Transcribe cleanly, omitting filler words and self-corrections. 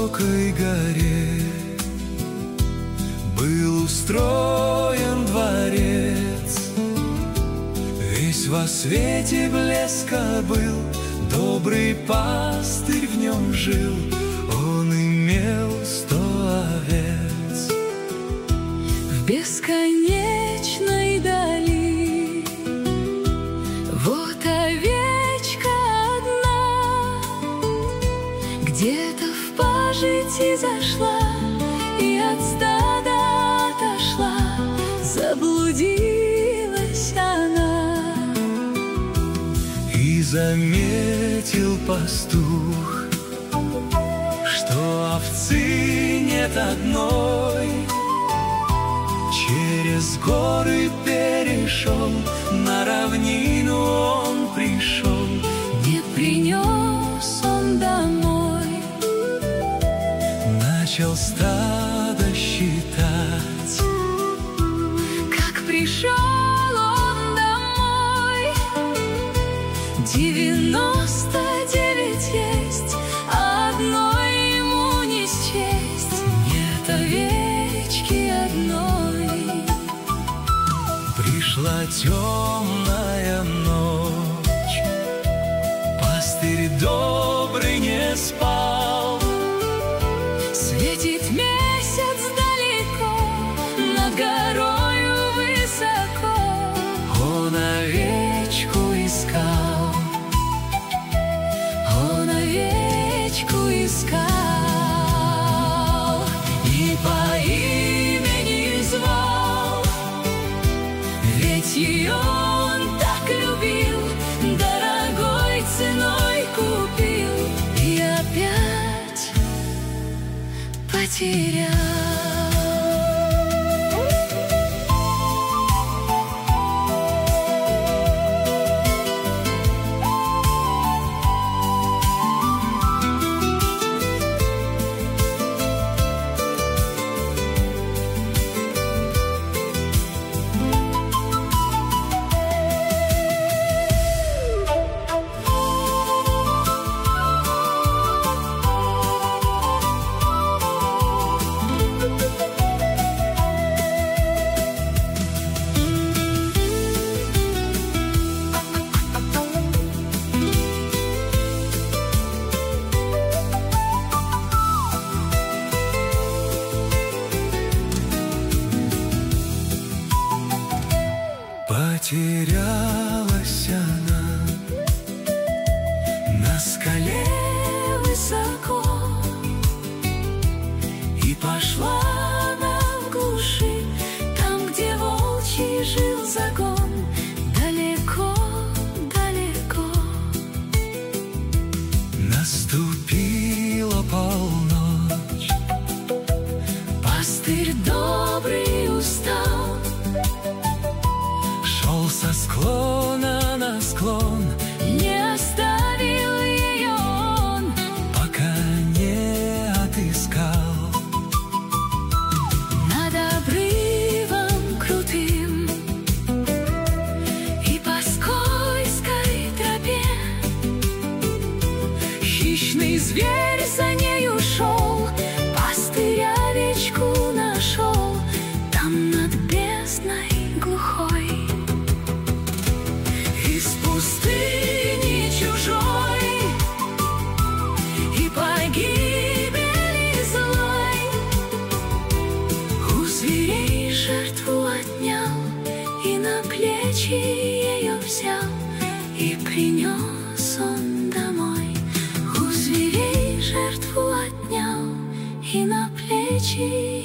высокой горе был устроен дворец. Весь во свете блеска был, добрый пастырь в нем жил. Он имел 100 овец. В бесконечной дали вот овечка одна, где-то в пажити зашла и от стада отошла. Заблудилась она. И заметил пастух, что овцы нет одной. Через горы перешел, на равнину он пришел. Не принес он домой. Начал стадо считать. Как пришел он домой, 99 есть, а одной ему не счесть. Нет овечки одной. Пришла темная ночь, пастырь добрый не спал. Светит месяц далеко, над горою высоко. Он овечку искал, Он овечку искал и по имени звал. Ведь ее он так любил, дорогой ценой купил и опять потерял. Потерялась она на скале Высоко и пошла она в глуши, там, где волчий жил загон. Далеко, далеко. Наступила полночь, Пастырь добрый устал, шел со склона на склон, не оставил ее он, пока не отыскал. над обрывом крутым и по скользкой тропе. Хищный зверь за нею шел, пастырь овечку нашел там над бездной глухой. Из пустыни чужой и погибели злой у зверей жертву отнял и на плечи ее взял и принес он домой. У зверей жертву отнял и на плечи